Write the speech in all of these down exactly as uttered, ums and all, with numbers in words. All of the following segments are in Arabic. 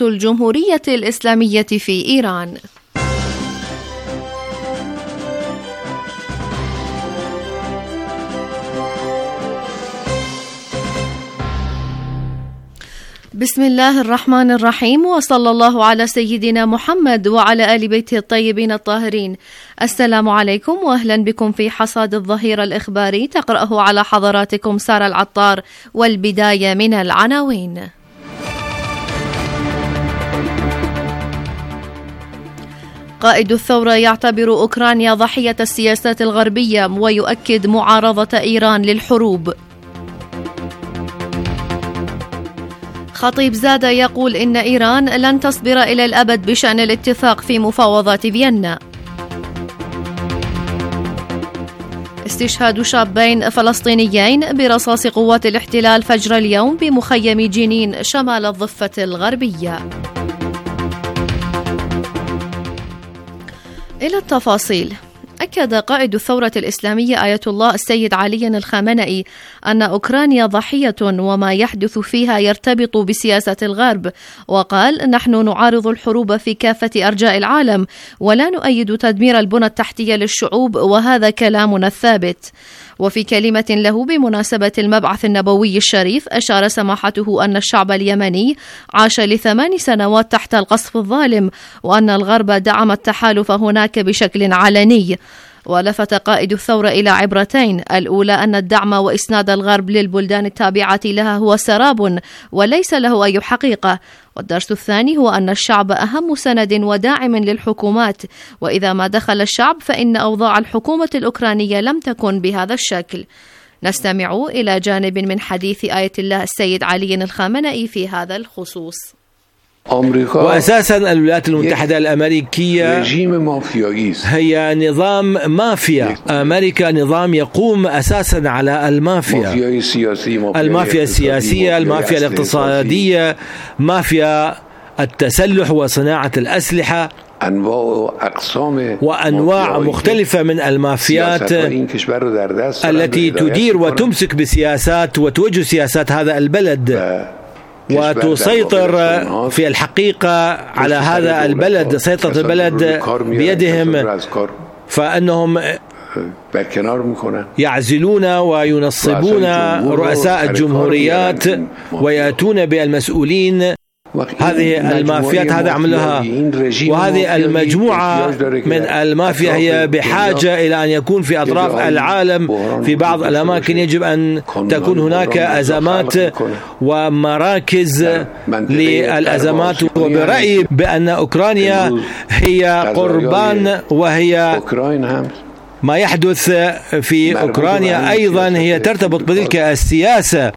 الجمهورية الإسلامية في إيران. بسم الله الرحمن الرحيم، وصلى الله على سيدنا محمد وعلى آل بيته الطيبين الطاهرين. السلام عليكم وأهلا بكم في حصاد الظهير الإخباري، تقرأه على حضراتكم سارة العطار. والبداية من العناوين. قائد الثورة يعتبر أوكرانيا ضحية السياسات الغربية ويؤكد معارضة إيران للحروب. خطيب زادة يقول إن إيران لن تصبر إلى الأبد بشأن الاتفاق في مفاوضات فيينا. استشهاد شابين فلسطينيين برصاص قوات الاحتلال فجر اليوم بمخيم جنين شمال الضفة الغربية. إلى التفاصيل. أكد قائد الثورة الإسلامية آية الله السيد علي الخامنئي أن أوكرانيا ضحية وما يحدث فيها يرتبط بسياسة الغرب، وقال: نحن نعارض الحروب في كافة أرجاء العالم ولا نؤيد تدمير البنى التحتية للشعوب، وهذا كلامنا الثابت. وفي كلمة له بمناسبة المبعث النبوي الشريف، أشار سماحته أن الشعب اليمني عاش لثمان سنوات تحت القصف الظالم، وأن الغرب دعم التحالف هناك بشكل علني. ولفت قائد الثورة إلى عبرتين: الأولى أن الدعم وإسناد الغرب للبلدان التابعة لها هو سراب وليس له أي حقيقة، والدرس الثاني هو أن الشعب أهم سند وداعم للحكومات، وإذا ما دخل الشعب فإن أوضاع الحكومة الأوكرانية لم تكن بهذا الشكل. نستمع إلى جانب من حديث آية الله السيد علي الخامنئي في هذا الخصوص. وأساسا الولايات المتحدة الأمريكية هي نظام مافيا. أمريكا نظام يقوم أساسا على المافيا، المافيا السياسية، المافيا الاقتصادية، مافيا التسلح وصناعة الأسلحة، وأنواع مختلفة من المافيات التي تدير وتمسك بسياسات وتوجه سياسات هذا البلد وتسيطر في الحقيقة على هذا البلد. سيطرة البلد بيدهم، فأنهم يعزلون وينصبون رؤساء الجمهوريات ويأتون بالمسؤولين. هذه المافيات هذا عملها، وهذه المجموعة من المافيا هي بحاجة إلى أن يكون في أطراف العالم في بعض الأماكن يجب أن تكون هناك أزمات ومراكز للأزمات. وبرأيي بأن أوكرانيا هي قربان، وهي ما يحدث في أوكرانيا أيضا هي ترتبط بتلك السياسة.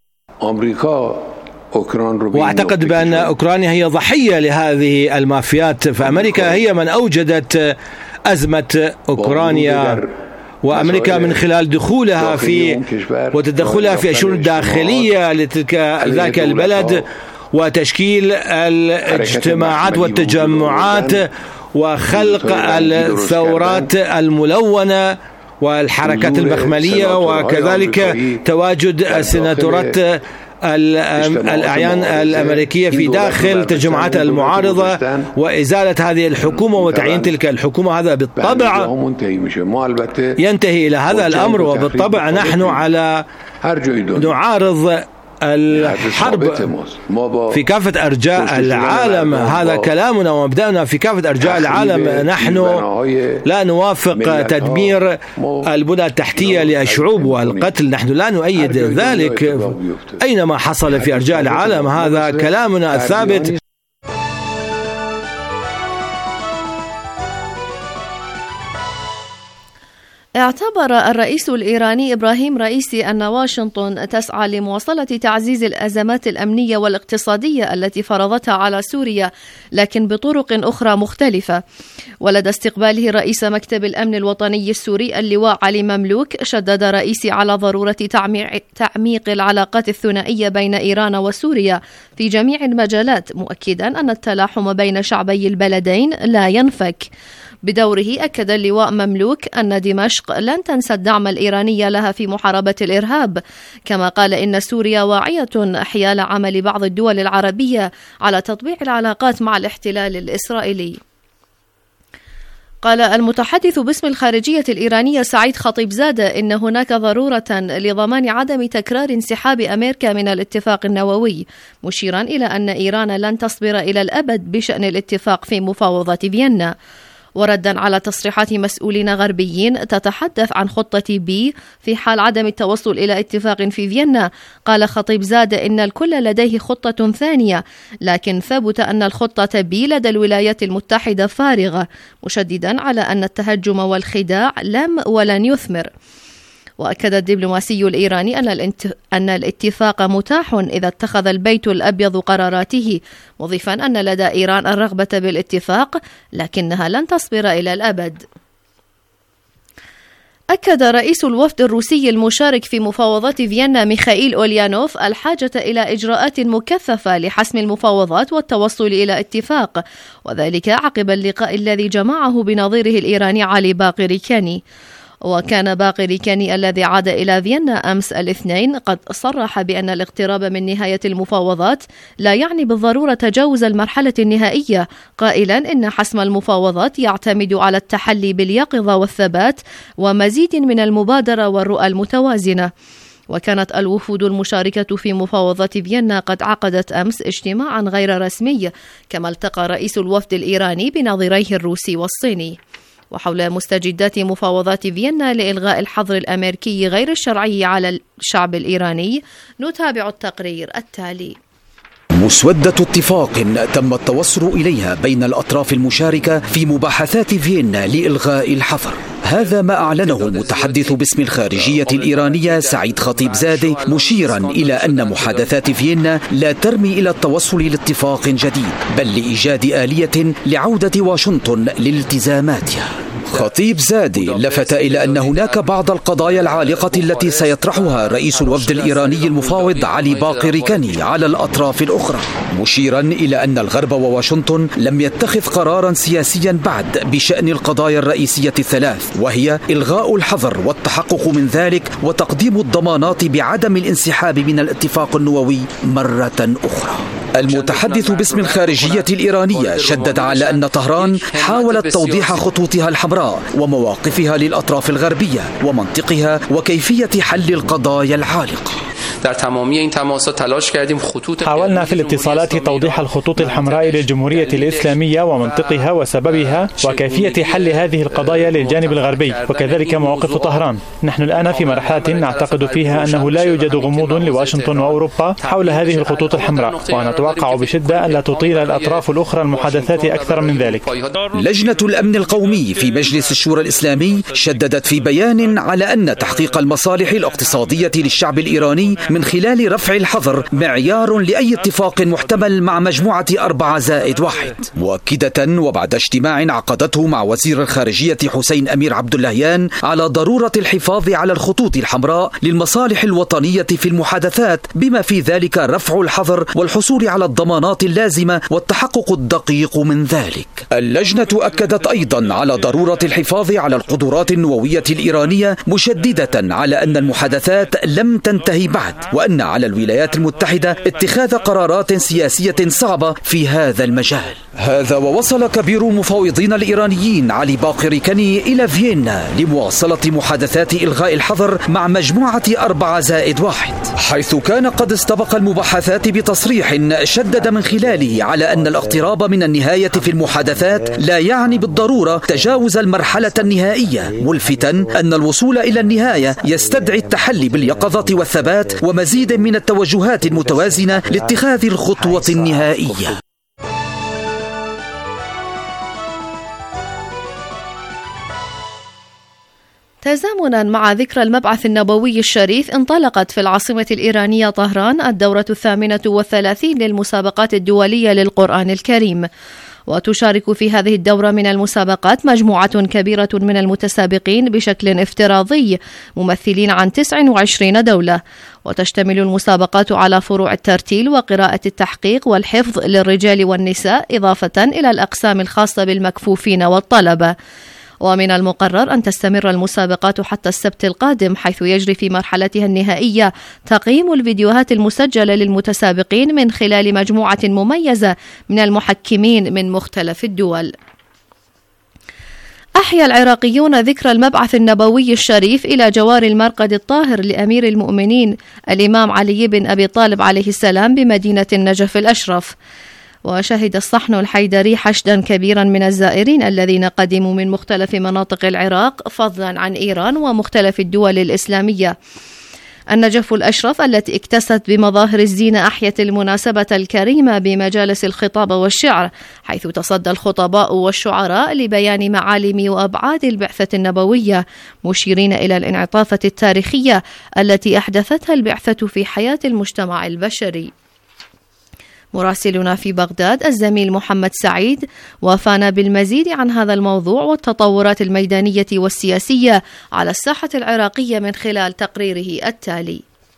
وأعتقد بأن أوكرانيا هي ضحية لهذه المافيات، فأمريكا هي من أوجدت أزمة أوكرانيا، وأمريكا من خلال دخولها في وتدخلها في الشؤون الداخلية لتلك ذاك البلد وتشكيل الاجتماعات والتجمعات وخلق الثورات الملونة والحركات المخملية، وكذلك تواجد السيناتورات الأعيان الأمريكية في داخل تجمعات المعارضة وإزالة هذه الحكومة وتعيين تلك الحكومة. هذا بالطبع ينتهي إلى هذا الأمر، وبالطبع نحن على نعارض الحرب في كافة أرجاء العالم. هذا كلامنا ومبدأنا في كافة أرجاء العالم. نحن لا نوافق تدمير البنى التحتية للشعوب والقتل، نحن لا نؤيد ذلك أينما حصل في أرجاء العالم. هذا كلامنا الثابت. اعتبر الرئيس الإيراني إبراهيم رئيسي أن واشنطن تسعى لمواصلة تعزيز الأزمات الأمنية والاقتصادية التي فرضتها على سوريا، لكن بطرق أخرى مختلفة. ولدى استقباله رئيس مكتب الأمن الوطني السوري اللواء علي مملوك، شدد رئيسي على ضرورة تعميق العلاقات الثنائية بين إيران وسوريا في جميع المجالات، مؤكدا أن التلاحم بين شعبي البلدين لا ينفك. بدوره أكد اللواء مملوك أن دمشق لن تنسى الدعم الإيراني لها في محاربة الإرهاب، كما قال إن سوريا واعية حيال عمل بعض الدول العربية على تطبيع العلاقات مع الاحتلال الإسرائيلي. قال المتحدث باسم الخارجية الإيرانية سعيد خطيبزادة إن هناك ضرورة لضمان عدم تكرار انسحاب أمريكا من الاتفاق النووي، مشيرا إلى أن إيران لن تصبر إلى الأبد بشأن الاتفاق في مفاوضات فيينا. وردا على تصريحات مسؤولين غربيين تتحدث عن خطة بي في حال عدم التوصل إلى اتفاق في فيينا، قال خطيبزادة إن الكل لديه خطة ثانية، لكن ثبت أن الخطة بي لدى الولايات المتحدة فارغة، مشددا على أن التهجم والخداع لم ولن يثمر. وأكد الدبلوماسي الإيراني أن الاتفاق متاح إذا اتخذ البيت الأبيض قراراته، مضيفا أن لدى إيران الرغبة بالاتفاق لكنها لن تصبر إلى الأبد. أكد رئيس الوفد الروسي المشارك في مفاوضات فيينا ميخائيل أوليانوف الحاجة إلى إجراءات مكثفة لحسم المفاوضات والتوصل إلى اتفاق، وذلك عقب اللقاء الذي جمعه بنظيره الإيراني علي باقر كاني. وكان باقر كاني الذي عاد إلى فيينا أمس الاثنين قد صرح بأن الاقتراب من نهاية المفاوضات لا يعني بالضرورة تجاوز المرحلة النهائية، قائلا إن حسم المفاوضات يعتمد على التحلي باليقظة والثبات ومزيد من المبادرة والرؤى المتوازنة. وكانت الوفود المشاركة في مفاوضات فيينا قد عقدت أمس اجتماعا غير رسمي، كما التقى رئيس الوفد الإيراني بنظيريه الروسي والصيني. وحول مستجدات مفاوضات فيينا لإلغاء الحظر الأمريكي غير الشرعي على الشعب الإيراني نتابع التقرير التالي. مسودة اتفاق تم التوصل إليها بين الأطراف المشاركة في مباحثات فيينا لإلغاء الحظر. هذا ما أعلنه المتحدث باسم الخارجية الإيرانية سعيد خطيبزادة، مشيرا إلى أن محادثات فيينا لا ترمي إلى التوصل لاتفاق جديد، بل لإيجاد آلية لعودة واشنطن لالتزاماتها. خطيبزادة لفت إلى أن هناك بعض القضايا العالقة التي سيطرحها رئيس الوفد الإيراني المفاوض علي باقر كاني على الأطراف الأخرى، مشيرا إلى أن الغرب وواشنطن لم يتخذ قرارا سياسيا بعد بشأن القضايا الرئيسية الثلاث، وهي إلغاء الحظر والتحقق من ذلك وتقديم الضمانات بعدم الانسحاب من الاتفاق النووي مرة أخرى. المتحدث باسم الخارجية الإيرانية شدد على أن طهران حاولت توضيح خطوطها الحمراء ومواقفها للأطراف الغربية ومنطقها وكيفية حل القضايا العالقة. حاولنا في الاتصالات توضيح الخطوط الحمراء للجمهورية الإسلامية ومنطقها وسببها وكيفية حل هذه القضايا للجانب الغربي، وكذلك مواقف طهران. نحن الآن في مرحلة نعتقد فيها أنه لا يوجد غموض لواشنطن وأوروبا حول هذه الخطوط الحمراء، ونتوقع بشدة أن لا تطيل الأطراف الأخرى المحادثات أكثر من ذلك. لجنة الأمن القومي في مجلس الشورى الإسلامي شددت في بيان على أن تحقيق المصالح الاقتصادية للشعب الإيراني من خلال رفع الحظر معيار لأي اتفاق محتمل مع مجموعة أربعة زائد واحد، مؤكدة وبعد اجتماع عقدته مع وزير الخارجية حسين أمير عبد اللهيان على ضرورة الحفاظ على الخطوط الحمراء للمصالح الوطنية في المحادثات، بما في ذلك رفع الحظر والحصول على الضمانات اللازمة والتحقق الدقيق من ذلك. اللجنة أكدت أيضا على ضرورة الحفاظ على القدرات النووية الإيرانية، مشددة على أن المحادثات لم تنتهي بعد، وأن على الولايات المتحدة اتخاذ قرارات سياسية صعبة في هذا المجال. هذا ووصل كبير المفاوضين الإيرانيين علي باقر كاني إلى فيينا لمواصلة محادثات إلغاء الحظر مع مجموعة أربعة زائد واحد، حيث كان قد استبق المباحثات بتصريح شدد من خلاله على أن الاقتراب من النهاية في المحادثات لا يعني بالضرورة تجاوز المرحلة النهائية، ملفتا أن الوصول إلى النهاية يستدعي التحلي باليقظة والثبات ومزيد من التوجهات المتوازنة لاتخاذ الخطوة النهائية. تزامنا مع ذكرى المبعث النبوي الشريف، انطلقت في العاصمة الإيرانية طهران الدورة الثامنة والثلاثين للمسابقات الدولية للقرآن الكريم. وتشارك في هذه الدورة من المسابقات مجموعة كبيرة من المتسابقين بشكل افتراضي ممثلين عن تسع وعشرين دولة. وتشتمل المسابقات على فروع الترتيل وقراءة التحقيق والحفظ للرجال والنساء، إضافة إلى الأقسام الخاصة بالمكفوفين والطلبة. ومن المقرر أن تستمر المسابقات حتى السبت القادم، حيث يجري في مرحلتها النهائية تقييم الفيديوهات المسجلة للمتسابقين من خلال مجموعة مميزة من المحكمين من مختلف الدول. أحيا العراقيون ذكرى المبعث النبوي الشريف إلى جوار المرقد الطاهر لأمير المؤمنين الإمام علي بن أبي طالب عليه السلام بمدينة النجف الأشرف. وشهد الصحن الحيدري حشدا كبيرا من الزائرين الذين قدموا من مختلف مناطق العراق فضلا عن إيران ومختلف الدول الإسلامية. النجف الأشرف التي اكتست بمظاهر الزينة أحيت المناسبة الكريمة بمجالس الخطاب والشعر، حيث تصدى الخطباء والشعراء لبيان معالم وأبعاد البعثة النبوية، مشيرين إلى الانعطافة التاريخية التي أحدثتها البعثة في حياة المجتمع البشري. مراسلنا في بغداد الزميل محمد سعيد وافانا بالمزيد عن هذا الموضوع والتطورات الميدانية والسياسية على الساحة العراقية من خلال تقريره التالي.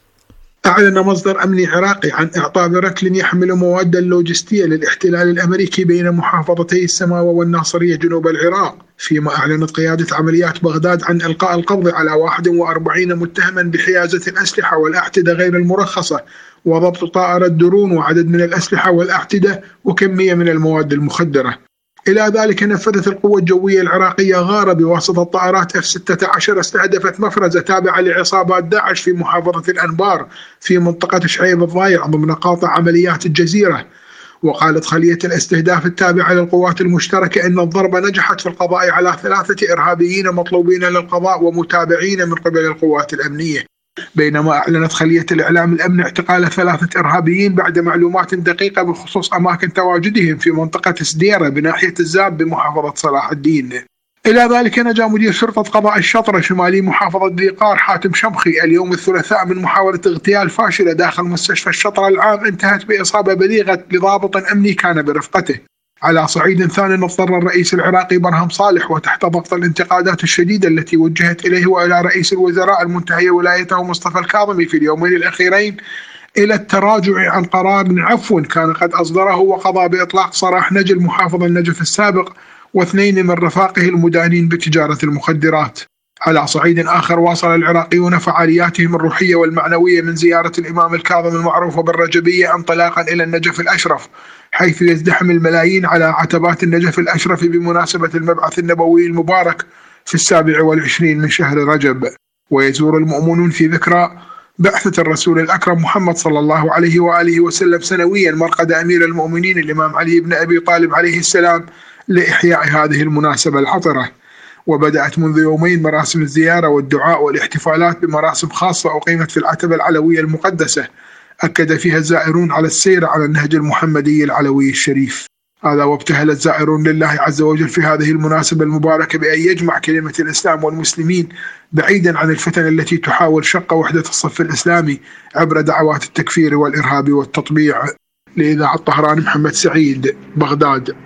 أعلن مصدر أمني عراقي عن إعطاء بركل يحمل مواد لوجستية للاحتلال الأمريكي بين محافظتي السماوة والناصرية جنوب العراق، فيما أعلنت قيادة عمليات بغداد عن إلقاء القبض على واحد وأربعين متهما بحيازة الأسلحة والأحتدة غير المرخصة وضبط طائرة درون وعدد من الأسلحة والأحتدة وكمية من المواد المخدرة. إلى ذلك نفذت القوة الجوية العراقية غارة بواسطة طائرات إف ستة عشر استهدفت مفرزة تابعة لعصابات داعش في محافظة الأنبار في منطقة شعيب الضايع ضمن قاطع عمليات الجزيرة. وقالت خلية الاستهداف التابعة للقوات المشتركة أن الضربة نجحت في القضاء على ثلاثة إرهابيين مطلوبين للقضاء ومتابعين من قبل القوات الأمنية، بينما أعلنت خلية الإعلام الأمن اعتقال ثلاثة إرهابيين بعد معلومات دقيقة بخصوص أماكن تواجدهم في منطقة سديرة بناحية الزاب بمحافظة صلاح الدين. إلى ذلك نجا مدير شرطة قضاء الشطرة شمالي محافظة ذي قار حاتم شمخي اليوم الثلاثاء من محاولة اغتيال فاشلة داخل مستشفى الشطرة العام انتهت بإصابة بليغة لضابط أمني كان برفقته. على صعيد ثاني اضطر الرئيس العراقي برهم صالح وتحت ضغط الانتقادات الشديدة التي وجهت إليه وإلى رئيس الوزراء المنتهي ولايته مصطفى الكاظمي في اليومين الأخيرين إلى التراجع عن قرار عفو كان قد أصدره وقضى بإطلاق سراح نجل محافظ النجف السابق واثنين من رفاقه المدانين بتجارة المخدرات. على صعيد آخر واصل العراقيون فعالياتهم الروحية والمعنوية من زيارة الإمام الكاظم المعروف بالرجبية انطلاقا إلى النجف الأشرف، حيث يزدحم الملايين على عتبات النجف الأشرف بمناسبة المبعث النبوي المبارك في السابع والعشرين من شهر رجب. ويزور المؤمنون في ذكرى بعثة الرسول الأكرم محمد صلى الله عليه وآله وسلم سنويا مرقد أمير المؤمنين الإمام علي بن أبي طالب عليه السلام لإحياء هذه المناسبة العطرة. وبدأت منذ يومين مراسم الزيارة والدعاء والاحتفالات بمراسم خاصة أقيمت في العتبة العلوية المقدسة أكد فيها الزائرون على السير على النهج المحمدي العلوي الشريف. هذا وابتهل الزائرون لله عز وجل في هذه المناسبة المباركة بأن يجمع كلمة الإسلام والمسلمين بعيدا عن الفتن التي تحاول شق وحدة الصف الإسلامي عبر دعوات التكفير والإرهاب والتطبيع. لإذاعة الطهران محمد سعيد، بغداد.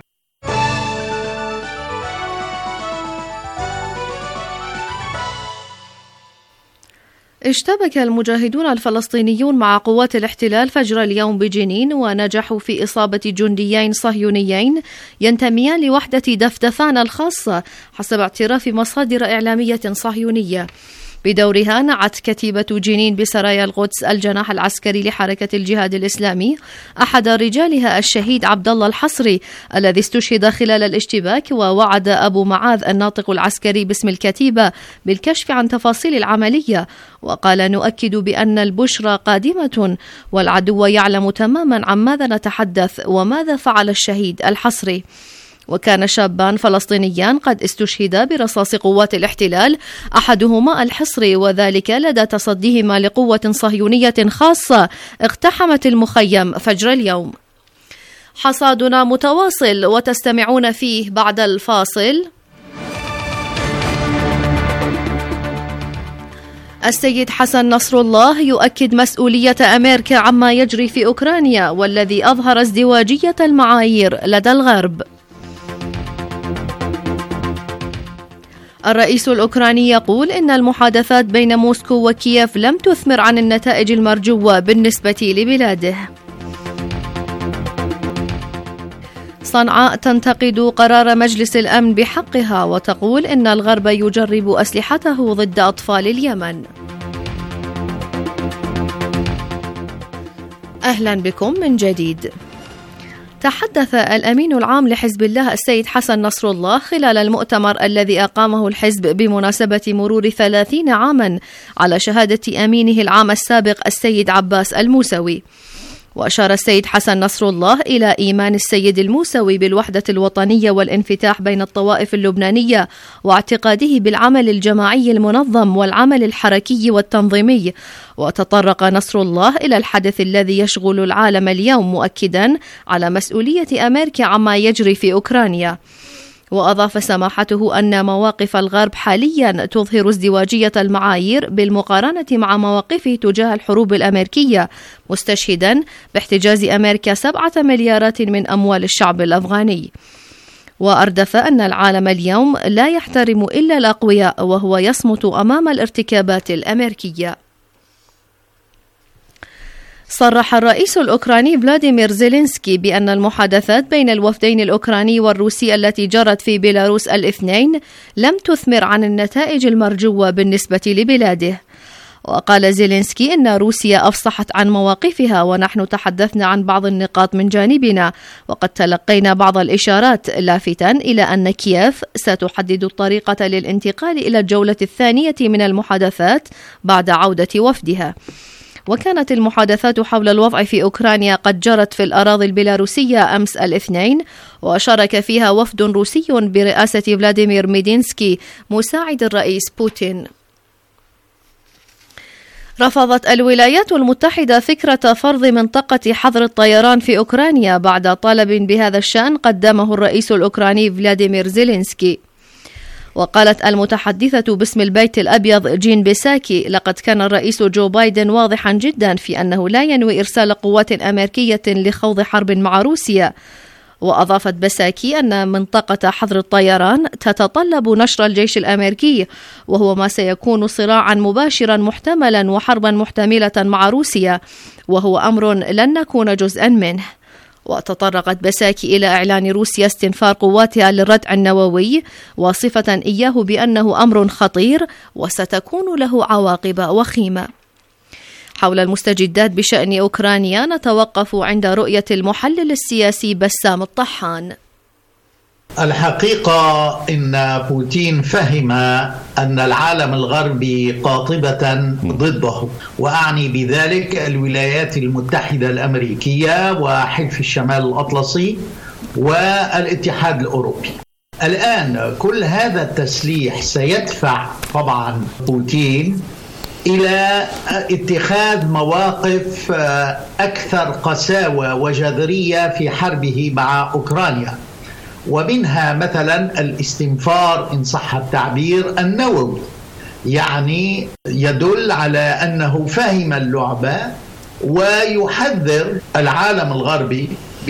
اشتبك المجاهدون الفلسطينيون مع قوات الاحتلال فجر اليوم بجنين ونجحوا في إصابة جنديين صهيونيين ينتميان لوحدة دفدفان الخاصة حسب اعتراف مصادر إعلامية صهيونية. بدورها نعت كتيبة جنين بسرايا القدس الجناح العسكري لحركة الجهاد الإسلامي أحد رجالها الشهيد عبد الله الحصري الذي استشهد خلال الاشتباك، ووعد أبو معاذ الناطق العسكري باسم الكتيبة بالكشف عن تفاصيل العملية، وقال: نؤكد بأن البشرى قادمة والعدو يعلم تماما عن ماذا نتحدث وماذا فعل الشهيد الحصري. وكان شابان فلسطينيان قد استشهدا برصاص قوات الاحتلال، أحدهما الحصري، وذلك لدى تصديهما لقوة صهيونية خاصة اقتحمت المخيم فجر اليوم. حصادنا متواصل وتستمعون فيه بعد الفاصل. السيد حسن نصر الله يؤكد مسؤولية أمريكا عما يجري في أوكرانيا، والذي أظهر ازدواجية المعايير لدى الغرب. الرئيس الأوكراني يقول إن المحادثات بين موسكو وكييف لم تثمر عن النتائج المرجوة بالنسبة لبلاده. صنعاء تنتقد قرار مجلس الأمن بحقها وتقول إن الغرب يجرب أسلحته ضد أطفال اليمن. أهلا بكم من جديد. تحدث الأمين العام لحزب الله السيد حسن نصر الله خلال المؤتمر الذي أقامه الحزب بمناسبة مرور ثلاثين عاما على شهادة أمينه العام السابق السيد عباس الموسوي. وأشار السيد حسن نصر الله إلى إيمان السيد الموسوي بالوحدة الوطنية والانفتاح بين الطوائف اللبنانية واعتقاده بالعمل الجماعي المنظم والعمل الحركي والتنظيمي. وتطرق نصر الله إلى الحدث الذي يشغل العالم اليوم مؤكدا على مسؤولية أمريكا عما يجري في أوكرانيا. وأضاف سماحته أن مواقف الغرب حاليا تظهر ازدواجية المعايير بالمقارنة مع مواقفه تجاه الحروب الأمريكية، مستشهدا باحتجاز أمريكا سبعة مليارات من أموال الشعب الأفغاني. وأردف أن العالم اليوم لا يحترم إلا الأقوياء وهو يصمت أمام الارتكابات الأمريكية. صرح الرئيس الأوكراني فلاديمير زيلينسكي بأن المحادثات بين الوفدين الأوكراني والروسي التي جرت في بيلاروس الاثنين لم تثمر عن النتائج المرجوة بالنسبة لبلاده. وقال زيلينسكي إن روسيا أفصحت عن مواقفها ونحن تحدثنا عن بعض النقاط من جانبنا وقد تلقينا بعض الإشارات، لافتا إلى أن كييف ستحدد الطريقة للانتقال إلى الجولة الثانية من المحادثات بعد عودة وفدها. وكانت المحادثات حول الوضع في أوكرانيا قد جرت في الأراضي البيلاروسية أمس الاثنين، وشارك فيها وفد روسي برئاسة فلاديمير ميدينسكي مساعد الرئيس بوتين. رفضت الولايات المتحدة فكرة فرض منطقة حظر الطيران في أوكرانيا بعد طلب بهذا الشأن قدمه الرئيس الأوكراني فلاديمير زيلينسكي. وقالت المتحدثة باسم البيت الأبيض جين بيساكي: لقد كان الرئيس جو بايدن واضحا جدا في أنه لا ينوي إرسال قوات أمريكية لخوض حرب مع روسيا. وأضافت بيساكي أن منطقة حظر الطيران تتطلب نشر الجيش الأمريكي، وهو ما سيكون صراعا مباشرا محتملا وحربا محتملة مع روسيا، وهو أمر لن نكون جزءا منه. وتطرقت بيساكي إلى إعلان روسيا استنفار قواتها للردع النووي، واصفة إياه بأنه أمر خطير وستكون له عواقب وخيمة. حول المستجدات بشأن أوكرانيا نتوقف عند رؤية المحلل السياسي بسام الطحان. الحقيقة إن بوتين فهم أن العالم الغربي قاطبة ضده، وأعني بذلك الولايات المتحدة الأمريكية وحلف الشمال الأطلسي والاتحاد الأوروبي. الآن كل هذا التسليح سيدفع طبعا بوتين إلى اتخاذ مواقف أكثر قساوة وجذرية في حربه مع أوكرانيا، ومنها مثلا الاستنفار إن صح التعبير النووي. يعني يدل على أنه فهم اللعبة ويحذر العالم الغربي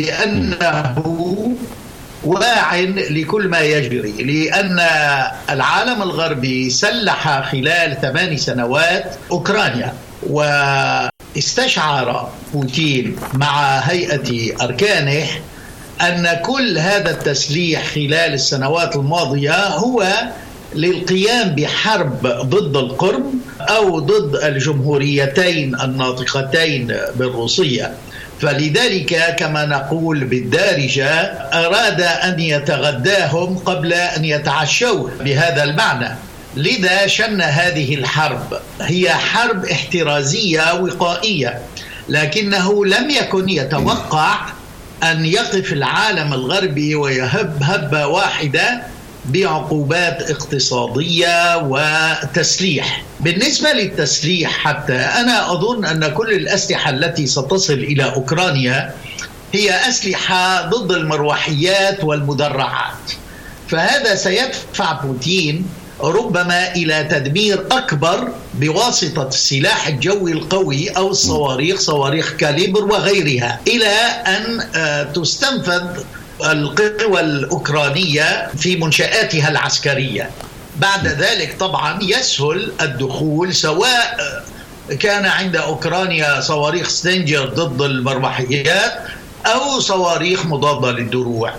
بأنه واع لكل ما يجري، لأن العالم الغربي سلح خلال ثمان سنوات أوكرانيا، واستشعر بوتين مع هيئة أركانه أن كل هذا التسليح خلال السنوات الماضية هو للقيام بحرب ضد القرم أو ضد الجمهوريتين الناطقتين بالروسية. فلذلك كما نقول بالدارجة أراد أن يتغداهم قبل أن يتعشوه بهذا المعنى. لذا شن هذه الحرب، هي حرب احترازية وقائية، لكنه لم يكن يتوقع أن يقف العالم الغربي ويهب هبة واحدة بعقوبات اقتصادية وتسليح. بالنسبة للتسليح حتى أنا أظن أن كل الأسلحة التي ستصل إلى أوكرانيا هي أسلحة ضد المروحيات والمدرعات، فهذا سيدفع بوتين ربما إلى تدمير أكبر بواسطة السلاح الجوي القوي أو الصواريخ، صواريخ كاليبر وغيرها، إلى أن تستنفذ القوى الأوكرانية في منشآتها العسكرية. بعد ذلك طبعا يسهل الدخول، سواء كان عند أوكرانيا صواريخ ستينجر ضد المروحيات أو صواريخ مضادة للدروع.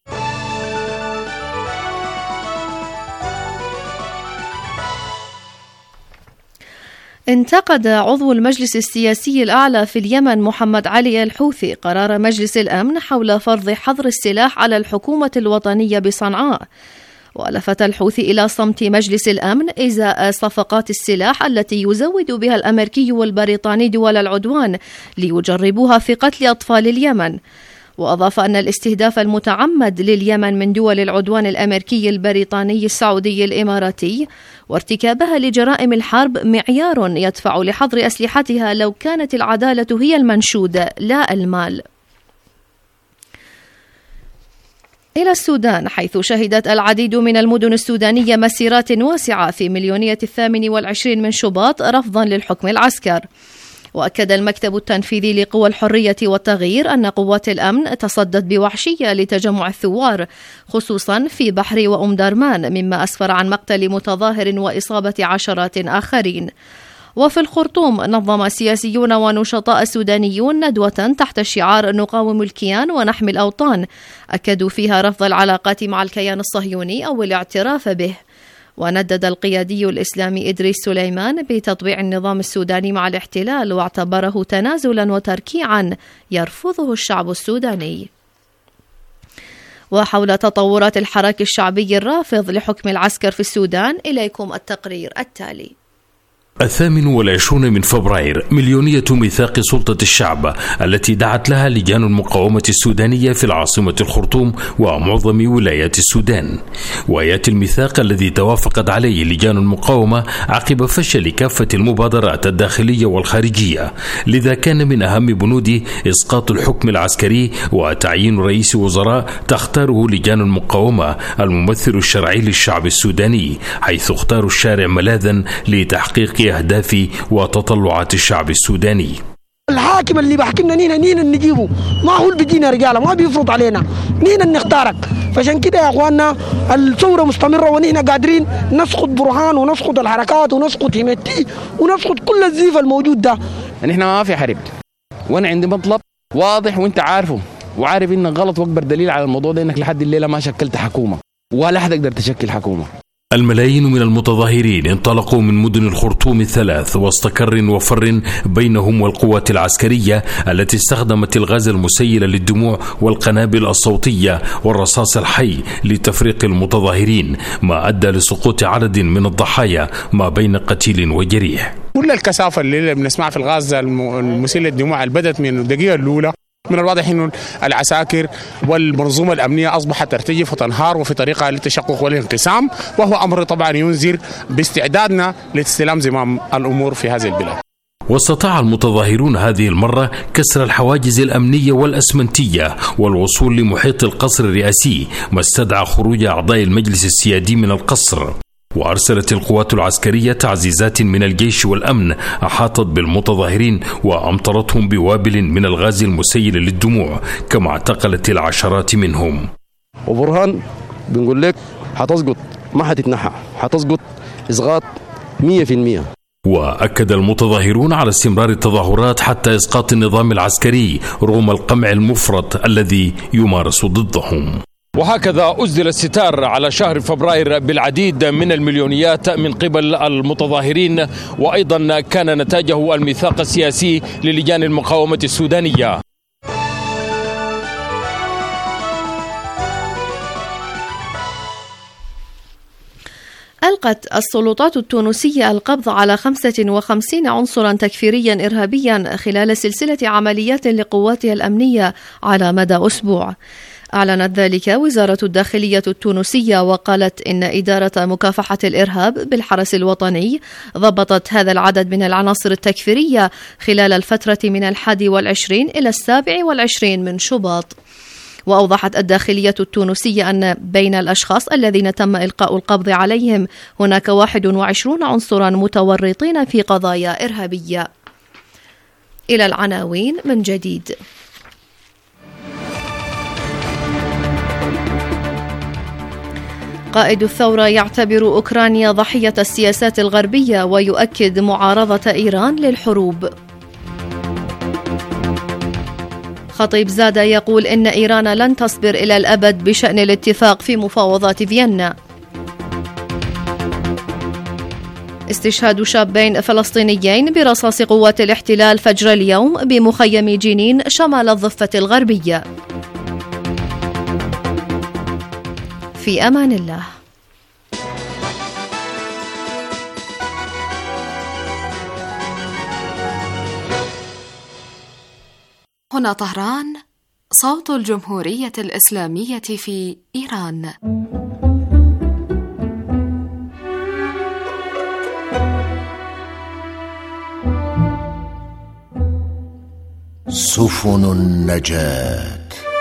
انتقد عضو المجلس السياسي الأعلى في اليمن محمد علي الحوثي قرار مجلس الأمن حول فرض حظر السلاح على الحكومة الوطنية بصنعاء، ولفت الحوثي إلى صمت مجلس الأمن إزاء صفقات السلاح التي يزود بها الأمريكي والبريطاني دول العدوان ليجربوها في قتل أطفال اليمن. وأضاف أن الاستهداف المتعمد لليمن من دول العدوان الأمريكي البريطاني السعودي الإماراتي وارتكابها لجرائم الحرب معيار يدفع لحظر أسلحتها لو كانت العدالة هي المنشودة لا المال. إلى السودان، حيث شهدت العديد من المدن السودانية مسيرات واسعة في مليونية الثامن والعشرين من شباط رفضا للحكم العسكر. وأكد المكتب التنفيذي لقوى الحرية والتغيير أن قوات الأمن تصدت بوحشية لتجمع الثوار خصوصا في بحري وأم درمان، مما أسفر عن مقتل متظاهر وإصابة عشرات آخرين. وفي الخرطوم نظم سياسيون ونشطاء سودانيون ندوة تحت شعار نقاوم الكيان ونحمي الأوطان، أكدوا فيها رفض العلاقات مع الكيان الصهيوني أو الاعتراف به. وندد القيادي الإسلامي إدريس سليمان بتطبيع النظام السوداني مع الاحتلال، واعتبره تنازلا وتركيعا يرفضه الشعب السوداني. وحول تطورات الحراك الشعبي الرافض لحكم العسكر في السودان، إليكم التقرير التالي. الثامن والعشرون من فبراير، مليونية ميثاق سلطة الشعب التي دعت لها لجان المقاومة السودانية في العاصمة الخرطوم ومعظم ولايات السودان. ويأتي الميثاق الذي توافقت عليه لجان المقاومة عقب فشل كافة المبادرات الداخلية والخارجية، لذا كان من أهم بنوده إسقاط الحكم العسكري وتعيين رئيس وزراء تختاره لجان المقاومة الممثل الشرعي للشعب السوداني، حيث اختاروا الشارع ملاذا لتحقيق أهداف وتطلعات الشعب السوداني. الحاكم اللي بحكمنا نينا نينا نجيبه، ما هو اللي بيجينا رجاله، ما بيفرض علينا، نينا نختارك. فعشان كده يا اخواننا الثوره مستمره، ونحن قادرين نسقط برهان ونسقط الحركات ونسقط همتي ونسقط كل الزيف الموجود ده. نحن ما في حرب، وانا عندي مطلب واضح وانت عارفه وعارف انك غلط، واكبر دليل على الموضوع ده انك لحد الليله ما شكلت حكومه ولا حد يقدر تشكل حكومه. الملايين من المتظاهرين انطلقوا من مدن الخرطوم الثلاث وسط كر وفر بينهم والقوات العسكرية التي استخدمت الغاز المسيل للدموع والقنابل الصوتية والرصاص الحي لتفريق المتظاهرين، ما أدى لسقوط عدد من الضحايا ما بين قتيل وجريح. كل الكثافة اللي بنسمعها في الغاز المسيل للدموع اللي بدت من الدقيقة الأولى، من الواضح أن العساكر والمنظومة الأمنية أصبحت ترتجف وتنهار وفي طريقها للتشقق والانقسام، وهو أمر طبعا ينذر باستعدادنا لاستلام زمام الأمور في هذه البلاد. واستطاع المتظاهرون هذه المرة كسر الحواجز الأمنية والأسمنتية والوصول لمحيط القصر الرئاسي، ما استدعى خروج أعضاء المجلس السيادي من القصر. وأرسلت القوات العسكرية تعزيزات من الجيش والأمن أحاطت بالمتظاهرين وأمطرتهم بوابل من الغاز المسيل للدموع، كما اعتقلت العشرات منهم. وبرهان بنقول لك حتسقط، ما حتتنحى، حتسقط إسقاط مية في المية. وأكد المتظاهرون على استمرار التظاهرات حتى إسقاط النظام العسكري رغم القمع المفرط الذي يمارس ضدهم. وهكذا أسدل الستار على شهر فبراير بالعديد من المليونيات من قبل المتظاهرين، وأيضا كان نتاجه الميثاق السياسي للجان المقاومة السودانية. ألقت السلطات التونسية القبض على خمسة وخمسين عنصرا تكفيريا إرهابيا خلال سلسلة عمليات لقواتها الأمنية على مدى أسبوع. أعلنت ذلك وزارة الداخلية التونسية، وقالت إن إدارة مكافحة الإرهاب بالحرس الوطني ضبطت هذا العدد من العناصر التكفيرية خلال الفترة من الحادي والعشرين إلى السابع والعشرين من شباط. وأوضحت الداخلية التونسية أن بين الأشخاص الذين تم إلقاء القبض عليهم هناك واحد وعشرين عنصرا متورطين في قضايا إرهابية. إلى العناوين من جديد. قائد الثورة يعتبر أوكرانيا ضحية السياسات الغربية ويؤكد معارضة إيران للحروب. خطيب زادة يقول إن إيران لن تصبر إلى الأبد بشأن الاتفاق في مفاوضات فيينا. استشهاد شابين فلسطينيين برصاص قوات الاحتلال فجر اليوم بمخيم جنين شمال الضفة الغربية. في أمان الله. هنا طهران، صوت الجمهورية الإسلامية في إيران. سفن النجاة.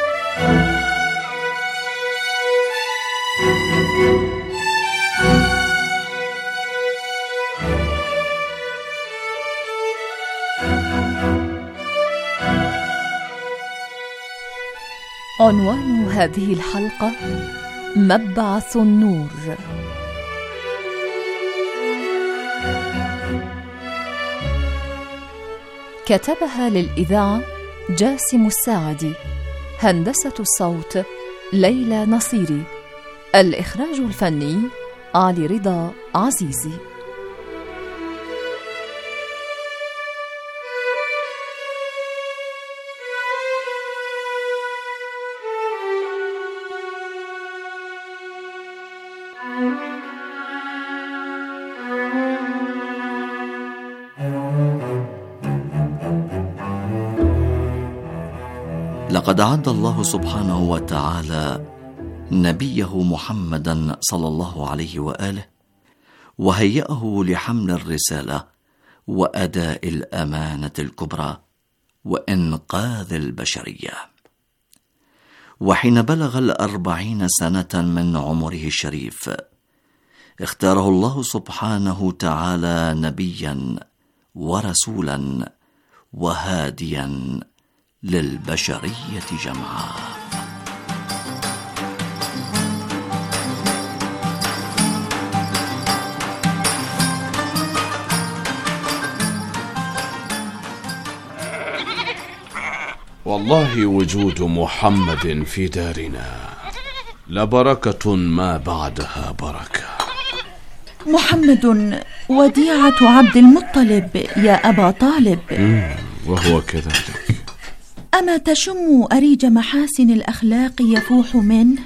عنوان هذه الحلقة: مبعث النور. كتبها للإذاعة جاسم الساعدي، هندسة الصوت ليلى نصيري، الإخراج الفني علي رضا عزيزي. لقد أعد الله سبحانه وتعالى نبيه محمدا صلى الله عليه وآله وهيأه لحمل الرسالة وأداء الأمانة الكبرى وإنقاذ البشرية. وحين بلغ الأربعين سنة من عمره الشريف اختاره الله سبحانه تعالى نبيا ورسولا وهاديا للبشرية جمعاء. والله وجود محمد في دارنا لبركة ما بعدها بركة. محمد وديعة عبد المطلب يا أبا طالب. وهو كذلك. أما تشم أريج محاسن الأخلاق يفوح منه؟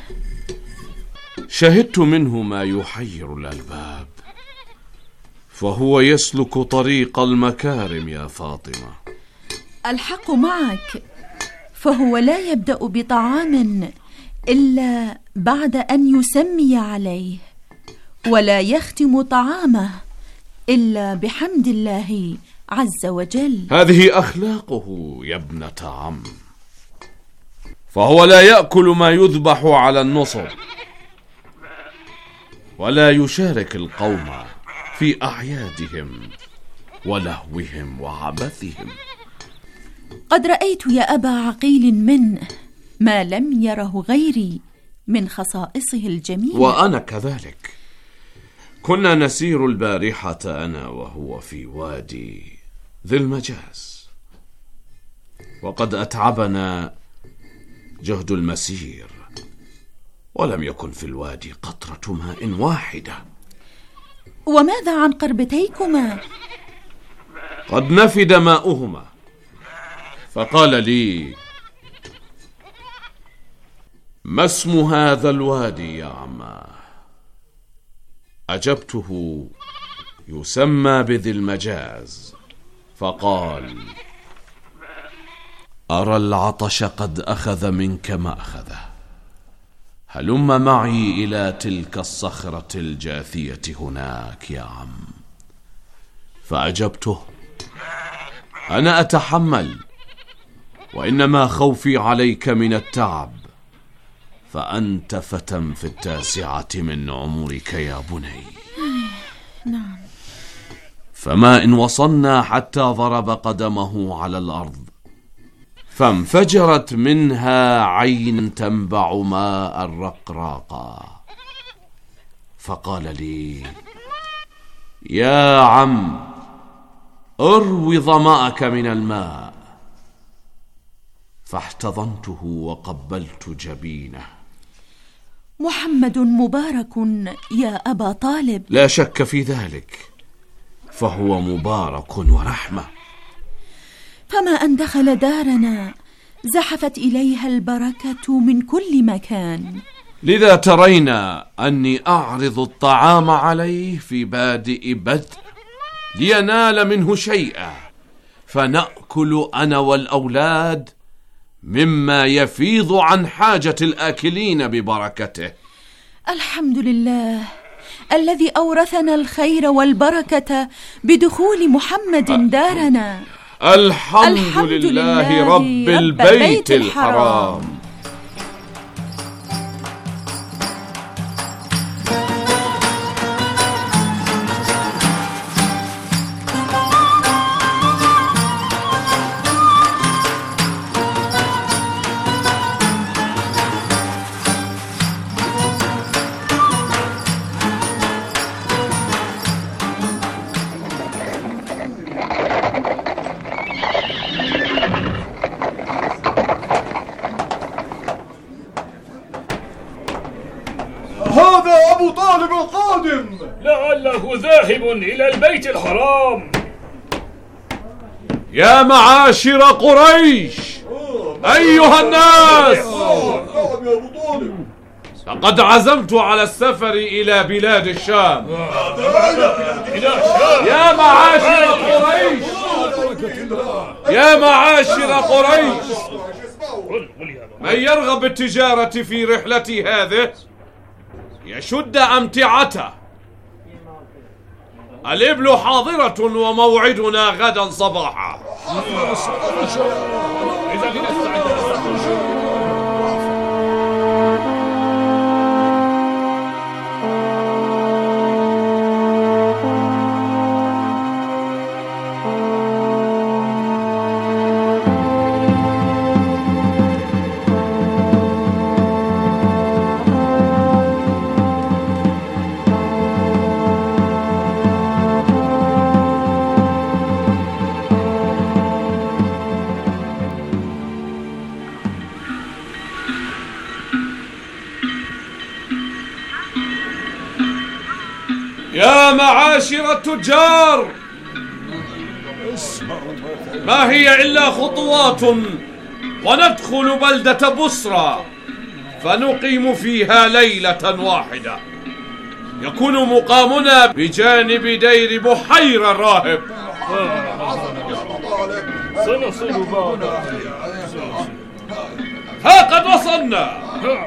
شهدت منه ما يحير الألباب، فهو يسلك طريق المكارم يا فاطمة. الحق معك، فهو لا يبدأ بطعام إلا بعد أن يسمي عليه، ولا يختم طعامه إلا بحمد الله عز وجل. هذه أخلاقه يا ابنة عم، فهو لا يأكل ما يذبح على النصب، ولا يشارك القوم في أعيادهم ولهوهم وعبثهم. قد رأيت يا أبا عقيل منه ما لم يره غيري من خصائصه الجميلة. وأنا كذلك. كنا نسير البارحة أنا وهو في وادي ذي المجاز، وقد أتعبنا جهد المسير، ولم يكن في الوادي قطرة ماء واحدة. وماذا عن قربتيكما؟ قد نفد ماؤهما. فقال لي: ما اسم هذا الوادي يا عماه؟ أجبته: يسمى بذي المجاز. فقال: أرى العطش قد أخذ منك ما أخذه، هلم معي إلى تلك الصخرة الجاثية هناك يا عم. فأجبته: أنا أتحمل، وإنما خوفي عليك من التعب، فأنت فتى في التاسعة من عمرك يا بني. نعم. فما إن وصلنا حتى ضرب قدمه على الأرض، فانفجرت منها عين تنبع ماء رقراقا، فقال لي: يا عم، اروي ظمأك من الماء. فاحتضنته وقبلت جبينه. محمد مبارك يا أبا طالب. لا شك في ذلك، فهو مبارك ورحمة. فما أن دخل دارنا زحفت إليها البركة من كل مكان. لذا ترين أني أعرض الطعام عليه في بادئ بدء لينال منه شيئا، فنأكل أنا والأولاد مما يفيض عن حاجة الآكلين ببركته. الحمد لله الذي أورثنا الخير والبركة بدخول محمد دارنا. الحمد, الحمد لله, لله رب البيت الحرام. هذا أبو طالب القادم، لعله ذاهب إلى البيت الحرام. يا معاشر قريش أيها الناس، لقد عزمت على السفر إلى بلاد الشام. يا معاشر قريش يا معاشر قريش من يرغب بالتجارة في رحلتي هذه يشد أمتعته. الإبل حاضرة وموعدنا غدا صباحا. يا معاشر التجار، ما هي إلا خطوات وندخل بلدة بصرى، فنقيم فيها ليلة واحدة. يكون مقامنا بجانب دير بحير الراهب. ها قد وصلنا.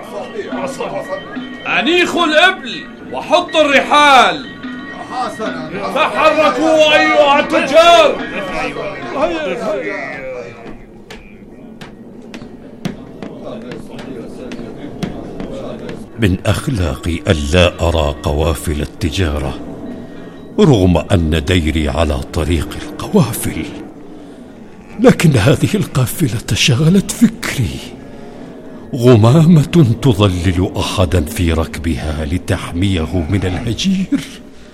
أنيخوا الإبل وحطوا الرحال. تحركوا أيها التجار. من أخلاقي ألا أرى قوافل التجارة رغم أن ديري على طريق القوافل، لكن هذه القافلة شغلت فكري. غمامة تظلل أحدا في ركبها لتحميه من الهجير.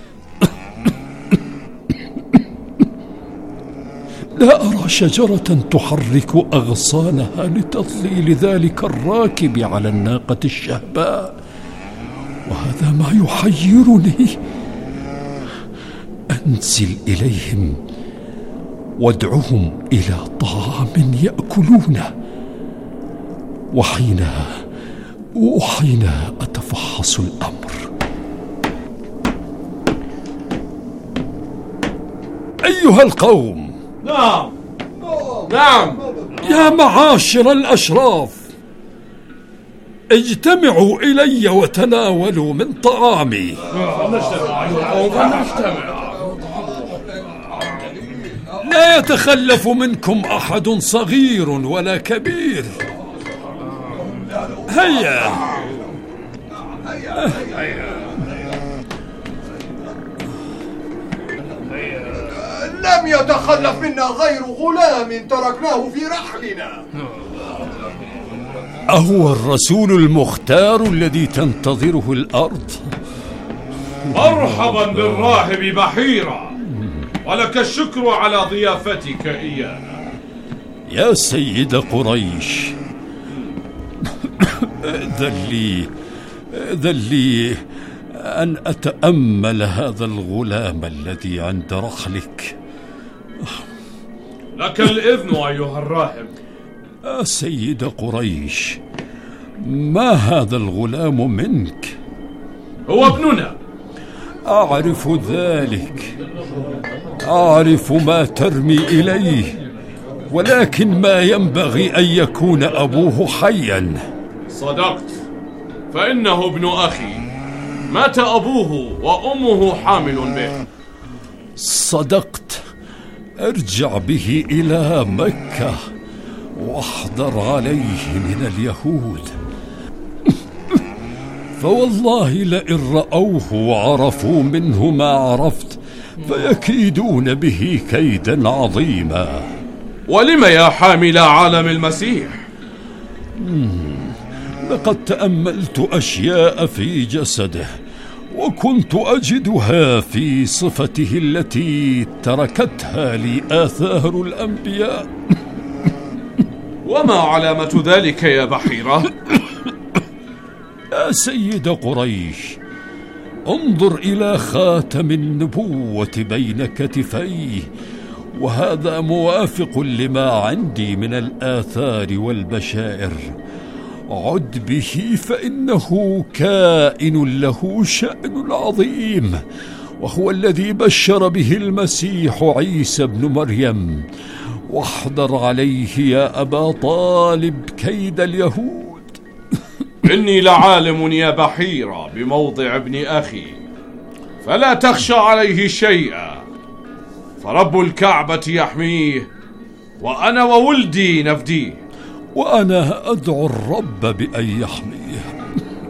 لا أرى شجرة تحرك أغصانها لتظليل ذلك الراكب على الناقة الشهباء، وهذا ما يحيرني. أنزل إليهم وادعهم إلى طعام يأكلونه، وحينها وحينها أتفحص الأمر. أيها القوم، نعم نعم يا معاشر الأشراف، اجتمعوا إلي وتناولوا من طعامي. لا يتخلف منكم أحد صغير ولا كبير. هيا لم يتخلف منا غير غلام تركناه في رحلنا. أهو الرسول المختار الذي تنتظره الأرض؟ مرحبا بالراهب بحيرة، ولك الشكر على ضيافتك إيانا. يا سيد قريش، ذل لي ذل لي أن أتأمل هذا الغلام الذي عند رحلك. لك الإذن أيها الراهب. يا سيد قريش، ما هذا الغلام منك؟ هو ابننا. أعرف ذلك، أعرف ما ترمي إليه، ولكن ما ينبغي أن يكون أبوه حيا. صدقت، فإنه ابن أخي، مات أبوه وأمه حامل به. صدقت، ارجع به إلى مكة واحذر عليه من اليهود، فوالله لئن رأوه وعرفوا منه ما عرفت فيكيدون به كيدا عظيما. ولم يا حامل عالم المسيح؟ لقد تأملت أشياء في جسده وكنت أجدها في صفته التي تركتها لي آثار الأنبياء. وما علامة ذلك يا بحيرة؟ يا سيد قريش، انظر إلى خاتم النبوة بين كتفيه، وهذا موافق لما عندي من الآثار والبشائر. عد به فإنه كائن له شأن عظيم، وهو الذي بشر به المسيح عيسى بن مريم. واحذر عليه يا أبا طالب كيد اليهود. إني لعالم يا بحيرة بموضع ابن أخي، فلا تخشى عليه شيئا، فرب الكعبة يحميه، وأنا وولدي نفديه. وأنا أدعو الرب بأن يحميه.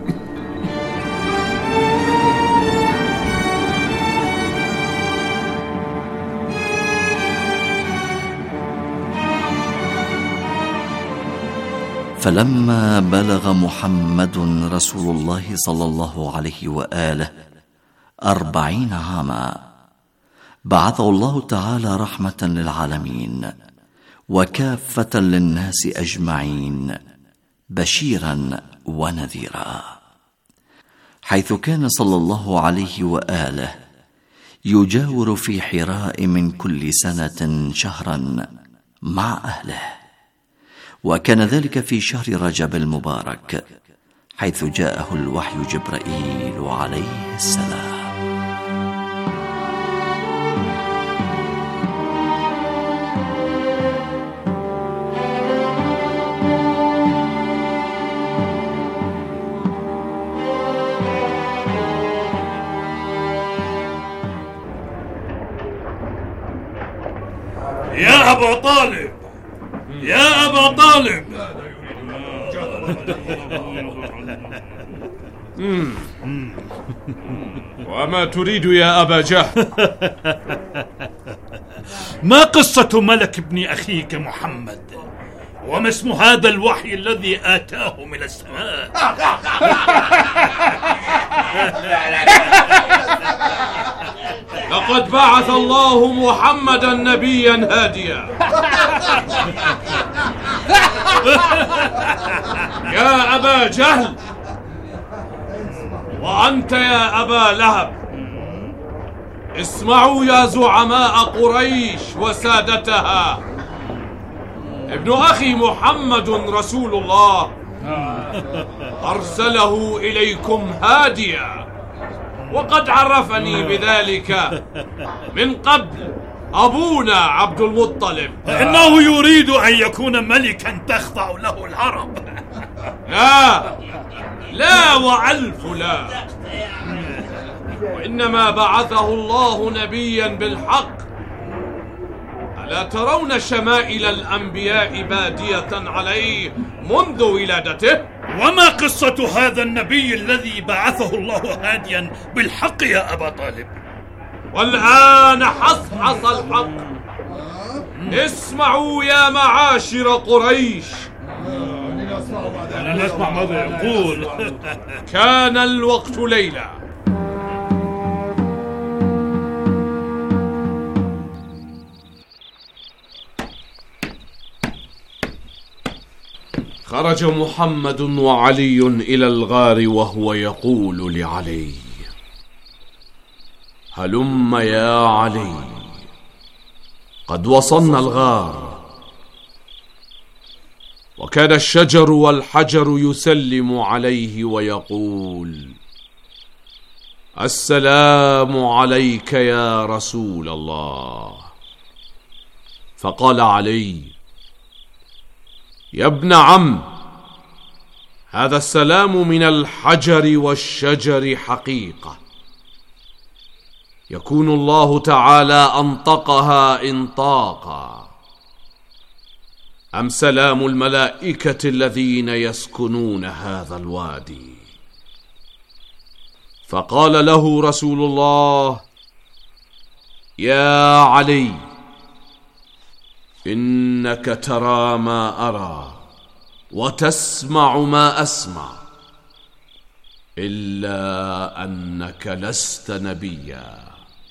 فلما بلغ محمد رسول الله صلى الله عليه وآله أربعين عاما بعثه الله تعالى رحمة للعالمين وكافة للناس أجمعين، بشيرا ونذيرا، حيث كان صلى الله عليه وآله يجاور في حراء من كل سنة شهرا مع أهله، وكان ذلك في شهر رجب المبارك، حيث جاءه الوحي جبرائيل عليه السلام. يا أبا طالب، يا أبا طالب. وما تريد يا أبا جهل؟ ما قصة ملك ابن أخيك محمد؟ وما اسم هذا الوحي الذي آتاه من السماء؟ لقد بعث الله محمدا نبيا هاديا. يا أبا جهل، وأنت يا أبا لهب، اسمعوا يا زعماء قريش وسادتها، ابن أخي محمد رسول الله أرسله إليكم هاديا، وقد عرفني بذلك من قبل أبونا عبد المطلب. إنه يريد أن يكون ملكا تخضع له العرب. لا لا وألف لا، وإنما بعثه الله نبيا بالحق. ألا ترون شمائل الأنبياء بادية عليه منذ ولادته؟ وما قصة هذا النبي الذي بعثه الله هاديا بالحق يا أبا طالب؟ والآن حصحص الحق. اسمعوا يا معاشر قريش، نسمع ماذا يقول. كان الوقت ليلة، خرج محمد وعلي إلى الغار وهو يقول لعلي: هلم يا علي، قد وصلنا الغار. وكان الشجر والحجر يسلم عليه ويقول: السلام عليك يا رسول الله. فقال علي: يا ابن عم، هذا السلام من الحجر والشجر حقيقة، يكون الله تعالى أنطقها إنطاقا، أم سلام الملائكة الذين يسكنون هذا الوادي؟ فقال له رسول الله: يا علي، إنك ترى ما أرى وتسمع ما أسمع، إلا أنك لست نبيا،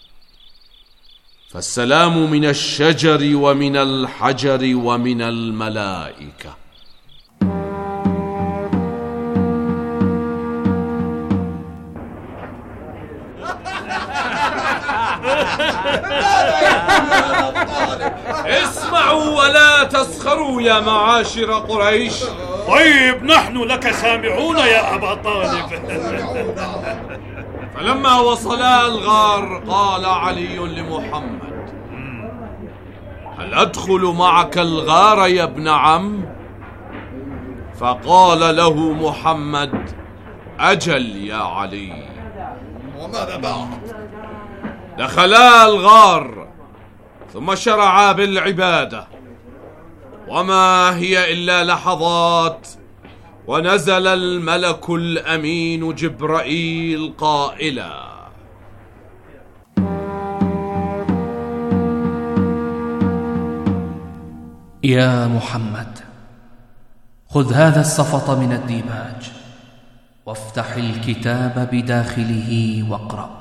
فالسلام من الشجر ومن الحجر ومن الملائكة. اسمعوا ولا تسخروا يا معاشر قريش. طيب، نحن لك سامعون يا أبا طالب. فلما وصلا الغار قال علي لمحمد: هل أدخل معك الغار يا ابن عم؟ فقال له محمد: أجل يا علي. وماذا بعد؟ دخلا الغار ثم شرعا بالعبادة، وما هي إلا لحظات ونزل الملك الأمين جبرائيل قائلا: يا محمد، خذ هذا السفط من الديباج وافتح الكتاب بداخله واقرأ.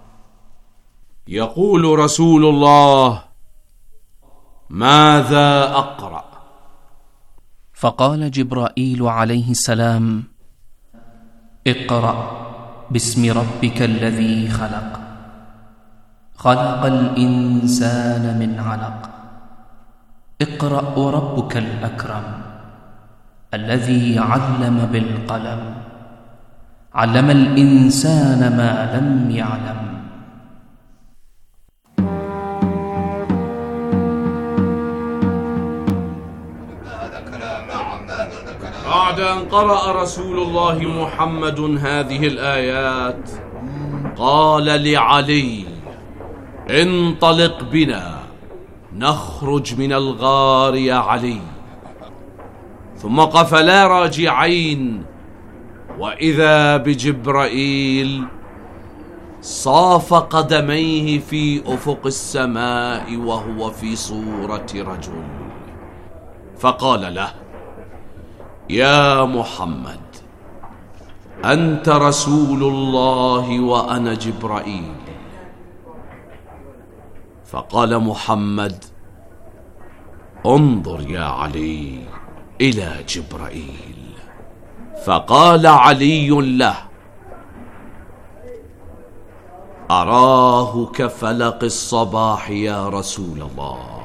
يقول رسول الله: ماذا أقرأ؟ فقال جبرائيل عليه السلام: اقرأ باسم ربك الذي خلق، خلق الإنسان من علق، اقرأ وربك الأكرم، الذي علم بالقلم، علم الإنسان ما لم يعلم. بعد أن قرأ رسول الله محمد هذه الآيات قال لعلي: انطلق بنا نخرج من الغار يا علي. ثم قفلا راجعين، وإذا بجبرائيل صاف قدميه في أفق السماء وهو في صورة رجل، فقال له: يا محمد، أنت رسول الله وأنا جبرائيل. فقال محمد: انظر يا علي إلى جبرائيل. فقال علي له: أراه كفلق الصباح يا رسول الله.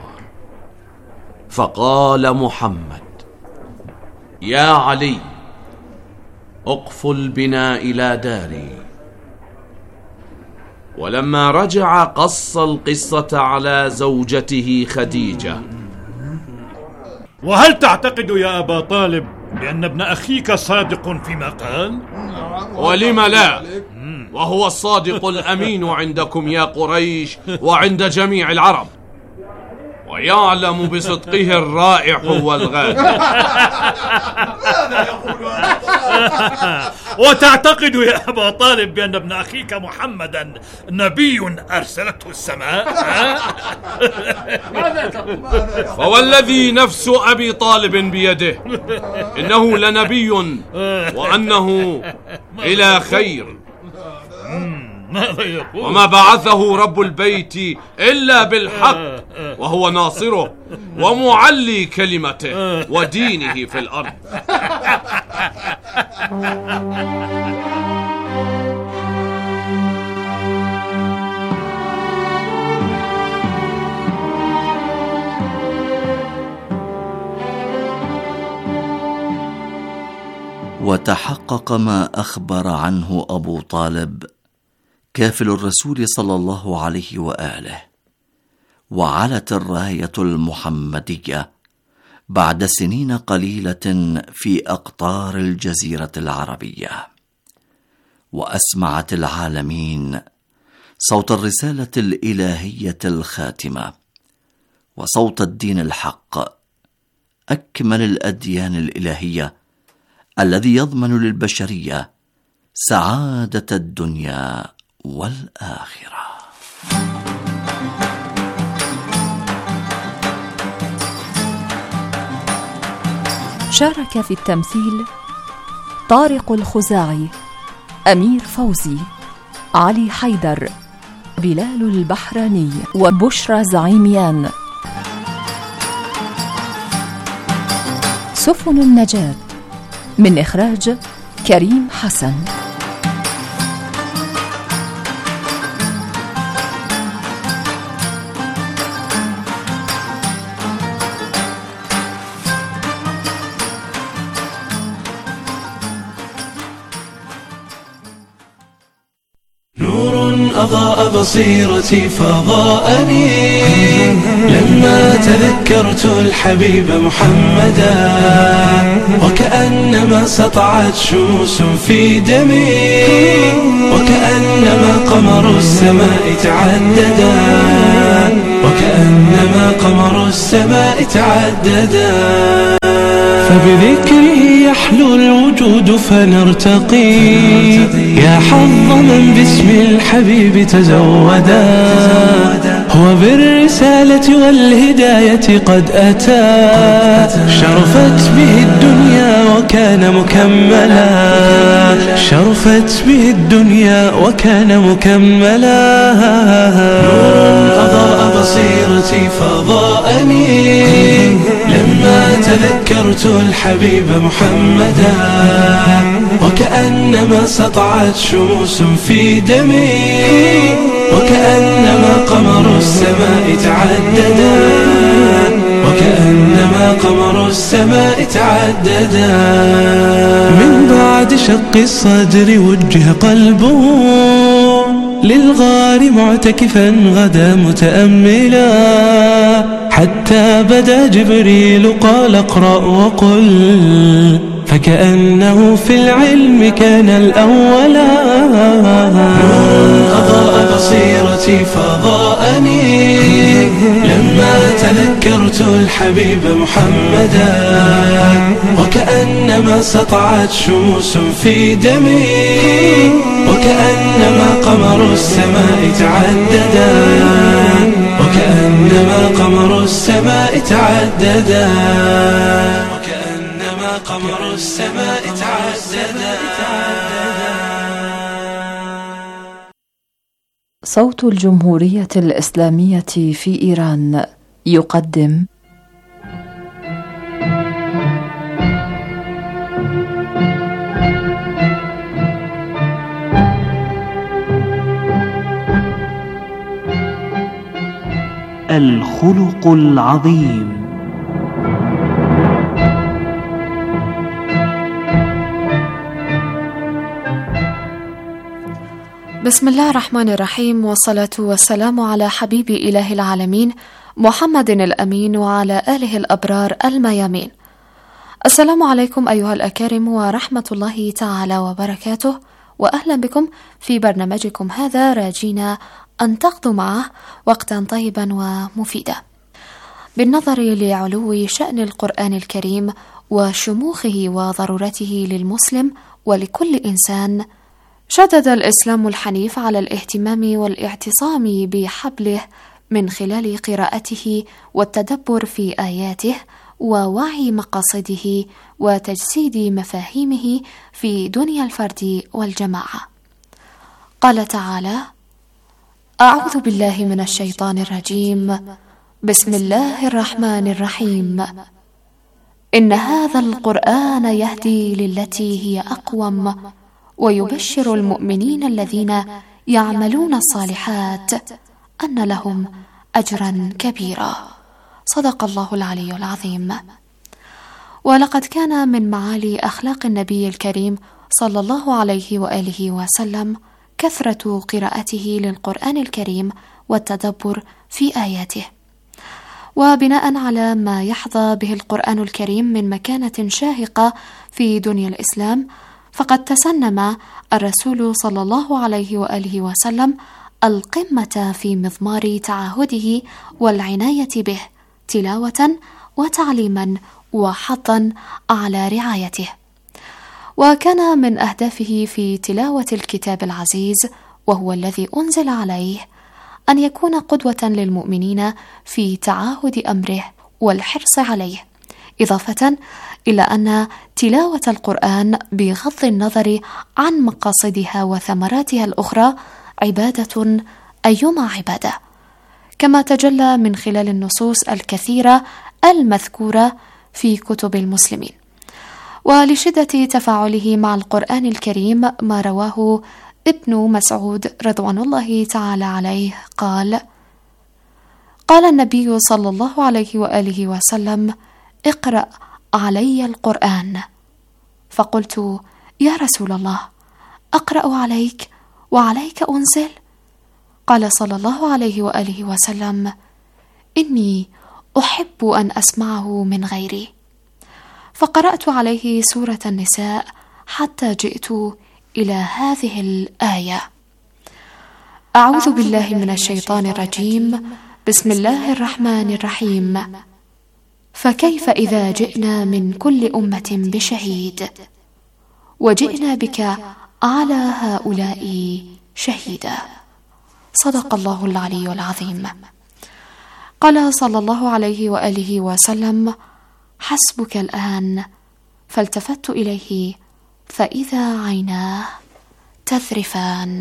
فقال محمد: يا علي، اقفل بنا إلى داري. ولما رجع قص القصة على زوجته خديجة. وهل تعتقد يا أبا طالب بأن ابن أخيك صادق فيما قال؟ ولم لا، وهو الصادق الأمين عندكم يا قريش وعند جميع العرب، ويعلم بصدقه الرائح والغادر. وتعتقد يا أبا طالب بأن ابن أخيك محمدا نبي أرسلته السماء؟ فوالذي نفس أبي طالب بيده إنه لنبي وأنه إلى خير، وما بعثه رب البيت إلا بالحق وهو ناصره، ومعلي كلمته ودينه في الأرض. وتحقق ما أخبر عنه أبو طالب كافل الرسول صلى الله عليه وآله، وعلت الراية المحمدية بعد سنين قليلة في أقطار الجزيرة العربية، وأسمعت العالمين صوت الرسالة الإلهية الخاتمة وصوت الدين الحق، أكمل الأديان الإلهية الذي يضمن للبشرية سعادة الدنيا والآخرة. شارك في التمثيل طارق الخزاعي، أمير فوزي، علي حيدر، بلال البحراني، وبشرى زعيميان. سفن النجاة من إخراج كريم حسن. أضاء بصيرتي فضاءني لما تذكرت الحبيب محمدا، وكأنما سطعت شموس في دمي، وكأنما قمر السماء تعددا، وكأنما قمر السماء تعددا. فبذكره يحلو الوجود فنرتقي، يا حظ من باسم الحبيب تزودا، هو بالرسالة والهداية قد أتى، شرفت به الدنيا وكان مكملا، شرفت به الدنيا وكان مكملا. نور أضاء بصيرتي فضاءني لما تذكرت الحبيب محمدا، وكأنما سطعت شموس في دمي، وكأنما قمر السماء تعددا، وكأنما قمر السماء تعددا. من بعد شق الصدر وجه قلبه للغار معتكفا غدا متأملا، حتى بدا جبريل قال اقرأ وقل، فكأنه في العلم كان الأولا. نور أضاء بصيرتي فضاءني لما تذكرت الحبيب محمدا، وكأنما سطعت شموس في دمي، وكأنما قمر السماء تعددا، وكأنما قمر السماء تعددا، وكأنما قمر السماء تعددا. صوت الجمهورية الإسلامية في إيران يقدم الخلق العظيم. بسم الله الرحمن الرحيم، والصلاة والسلام على حبيب إله العالمين محمد الأمين وعلى آله الأبرار الميامين. السلام عليكم أيها الأكارم ورحمة الله تعالى وبركاته، وأهلا بكم في برنامجكم هذا، راجينا أن تقضوا معه وقتا طيبا ومفيدا. بالنظر لعلو شأن القرآن الكريم وشموخه وضرورته للمسلم ولكل إنسان، شدد الإسلام الحنيف على الاهتمام والاعتصام بحبله من خلال قراءته والتدبر في آياته ووعي مقاصده وتجسيد مفاهيمه في دنيا الفرد والجماعة. قال تعالى: أعوذ بالله من الشيطان الرجيم، بسم الله الرحمن الرحيم. إن هذا القرآن يهدي للتي هي أقوم ويبشر المؤمنين الذين يعملون الصالحات أن لهم أجرا كبيرا. صدق الله العلي العظيم. ولقد كان من معالي أخلاق النبي الكريم صلى الله عليه وآله وسلم كثرة قراءته للقرآن الكريم والتدبر في آياته. وبناء على ما يحظى به القرآن الكريم من مكانة شاهقة في دنيا الإسلام، فقد تسنم الرسول صلى الله عليه وآله وسلم القمة في مضمار تعاهده والعناية به تلاوة وتعليما وحظا على رعايته. وكان من أهدافه في تلاوة الكتاب العزيز وهو الذي أنزل عليه أن يكون قدوة للمؤمنين في تعاهد أمره والحرص عليه، إضافة إلى أن تلاوة القرآن بغض النظر عن مقاصدها وثمراتها الأخرى عبادة أيما عبادة، كما تجلى من خلال النصوص الكثيرة المذكورة في كتب المسلمين. ولشدة تفاعله مع القرآن الكريم ما رواه ابن مسعود رضوان الله تعالى عليه قال: قال النبي صلى الله عليه وآله وسلم: اقرأ علي القرآن. فقلت: يا رسول الله، أقرأ عليك وعليك أنزل؟ قال صلى الله عليه وآله وسلم: إني أحب أن أسمعه من غيري. فقرأت عليه سورة النساء حتى جئت إلى هذه الآية: أعوذ بالله من الشيطان الرجيم، بسم الله الرحمن الرحيم. فكيف إذا جئنا من كل أمة بشهيد وجئنا بك على هؤلاء شهيدا. صدق الله العلي العظيم. قال صلى الله عليه وآله وسلم: حسبك الآن. فالتفت إليه فإذا عيناه تذرفان.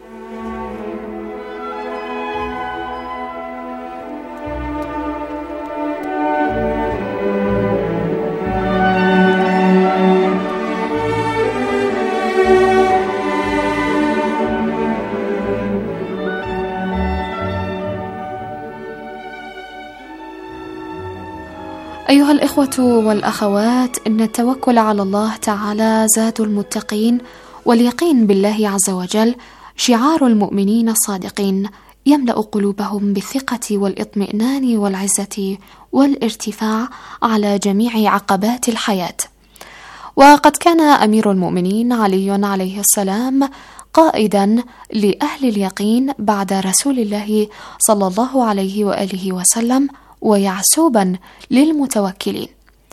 أيها الإخوة والأخوات، إن التوكل على الله تعالى زاد المتقين، واليقين بالله عز وجل شعار المؤمنين الصادقين، يملأ قلوبهم بالثقة والإطمئنان والعزة والارتفاع على جميع عقبات الحياة. وقد كان أمير المؤمنين علي عليه السلام قائدا لأهل اليقين بعد رسول الله صلى الله عليه وآله وسلم، ويعسوبا للمتوكلين.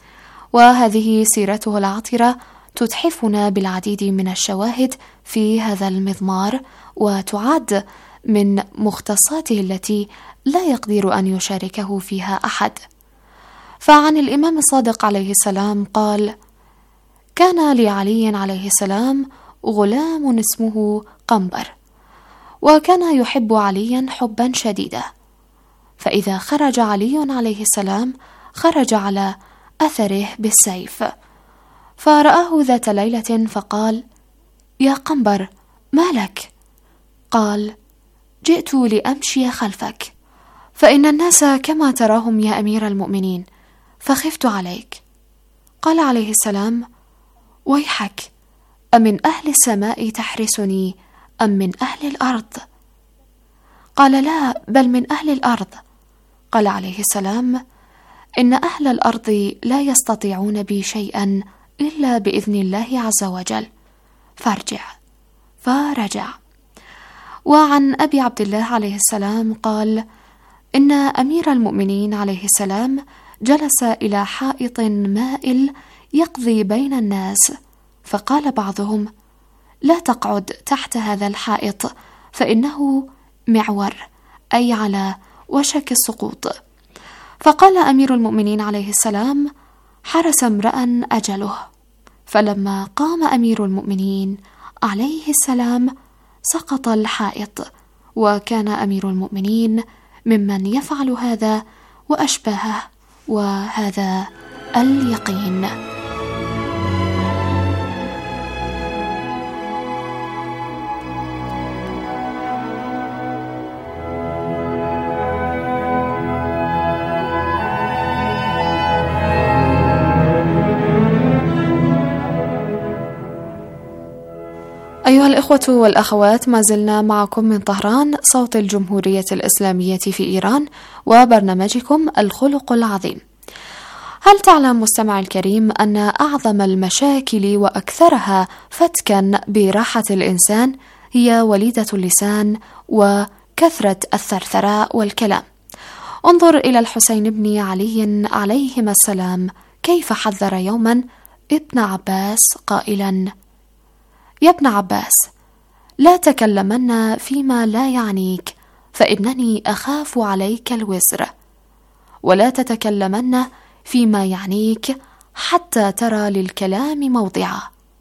وهذه سيرته العطرة تتحفنا بالعديد من الشواهد في هذا المضمار، وتعد من مختصاته التي لا يقدر أن يشاركه فيها أحد. فعن الإمام الصادق عليه السلام قال: كان لعلي عليه السلام غلام اسمه قنبر، وكان يحب عليا حبا شديدا، فإذا خرج علي عليه السلام خرج على أثره بالسيف، فرآه ذات ليلة فقال: يا قنبر، ما لك؟ قال: جئت لأمشي خلفك، فإن الناس كما تراهم يا أمير المؤمنين، فخفت عليك. قال عليه السلام: ويحك، أمن أهل السماء تحرسني أم من أهل الأرض؟ قال: لا، بل من أهل الأرض. قال عليه السلام: إن أهل الأرض لا يستطيعون بي شيئا إلا بإذن الله عز وجل، فارجع. فرجع. وعن أبي عبد الله عليه السلام قال: إن أمير المؤمنين عليه السلام جلس إلى حائط مائل يقضي بين الناس، فقال بعضهم: لا تقعد تحت هذا الحائط فإنه معور، أي على وشك السقوط. فقال أمير المؤمنين عليه السلام: حرس امرأ أجله. فلما قام أمير المؤمنين عليه السلام سقط الحائط، وكان أمير المؤمنين ممن يفعل هذا وأشباهه، وهذا اليقين. أيها الإخوة والأخوات، ما زلنا معكم من طهران صوت الجمهورية الإسلامية في إيران وبرنامجكم الخلق العظيم. هل تعلم مستمع الكريم أن أعظم المشاكل وأكثرها فتكا براحة الإنسان هي وليدة اللسان وكثرة الثرثراء والكلام؟ انظر إلى الحسين بن علي عليهما السلام كيف حذر يوما ابن عباس قائلا: يا ابن عباس، لا تكلمن فيما لا يعنيك، فإنني أخاف عليك الوزر، ولا تتكلمن فيما يعنيك حتى ترى للكلام موضعا،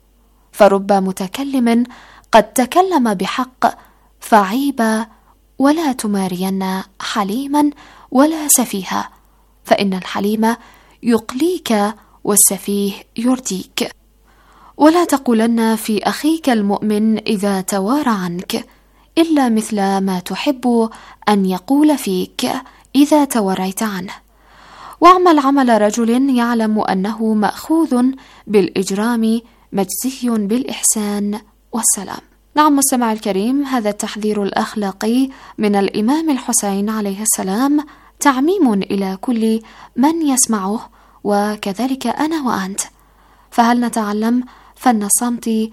فرب متكلم قد تكلم بحق فعيب، ولا تمارين حليما ولا سفيها، فإن الحليم يقليك والسفيه يرديك. ولا تقولن في أخيك المؤمن إذا توارى عنك إلا مثل ما تحب أن يقول فيك إذا توريت عنه، واعمل عمل رجل يعلم أنه مأخوذ بالإجرام مجزي بالإحسان والسلام. نعم مستمع الكريم، هذا التحذير الأخلاقي من الإمام الحسين عليه السلام تعميم إلى كل من يسمعه، وكذلك أنا وأنت. فهل نتعلم فن الصمت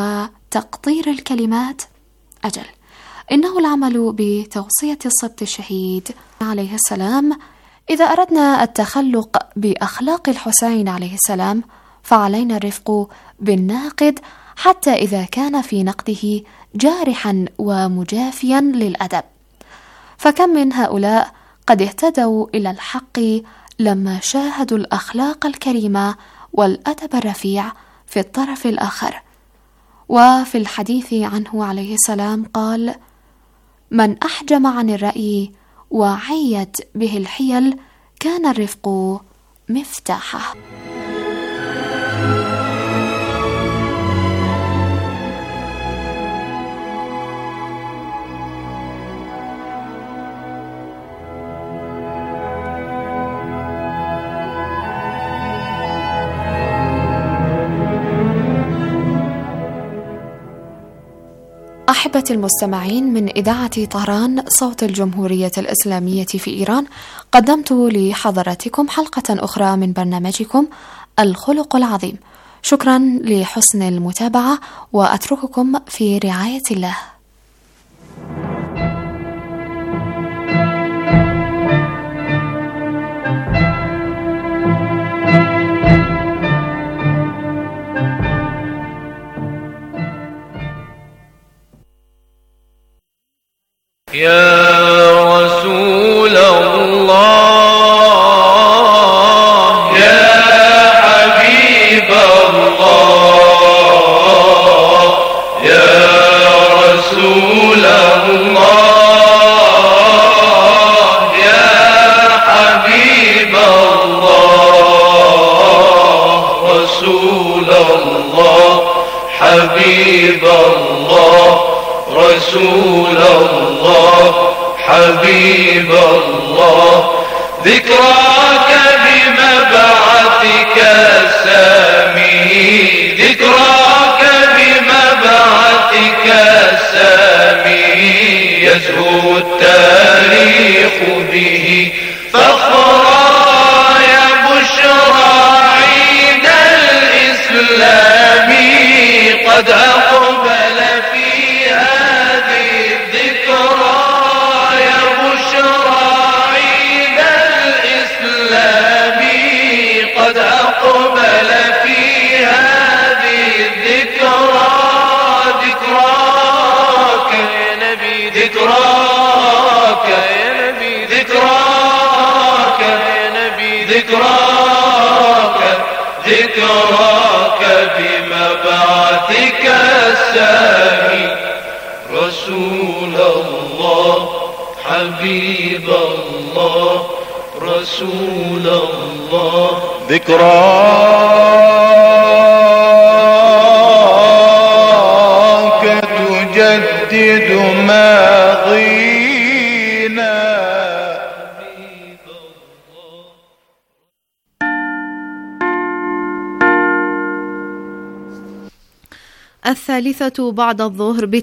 وتقطير الكلمات؟ أجل، إنه العمل بتوصية السبط الشهيد عليه السلام. إذا أردنا التخلق بأخلاق الحسين عليه السلام فعلينا الرفق بالناقد حتى إذا كان في نقده جارحا ومجافيا للأدب. فكم من هؤلاء قد اهتدوا إلى الحق لما شاهدوا الأخلاق الكريمة والأدب الرفيع في الطرف الآخر. وفي الحديث عنه عليه السلام قال: من أحجم عن الرأي وعيت به الحيل كان الرفق مفتاحه. أحبتي المستمعين، من إذاعة طهران صوت الجمهورية الإسلامية في إيران، قدمت لحضراتكم حلقة أخرى من برنامجكم الخلق العظيم. شكرا لحسن المتابعة، وأترككم في رعاية الله. يا رسول الله، يا حبيب الله، يا رسول الله، يا حبيب الله، رسول الله، حبيب الله، رسول الله، حبيب الله. ذكراك بمبعثك السامي، ذكراك بمبعثك السامي، يزهو التاريخ به فخرا، يا بشرى عيد الإسلام قد أقبل في هذه الذكرى، يا بشرى عيد الإسلام قد أقبل في هذه الذكرى. ذكراك يا نبي، ذكراك يا نبي، ذكراك يا نبي، ذكراك، ذكراك بمبعثك السامي، رسول الله، حبيب الله، رسول الله ذكراك تجدد ماضينا. الثالثة بعد الظهر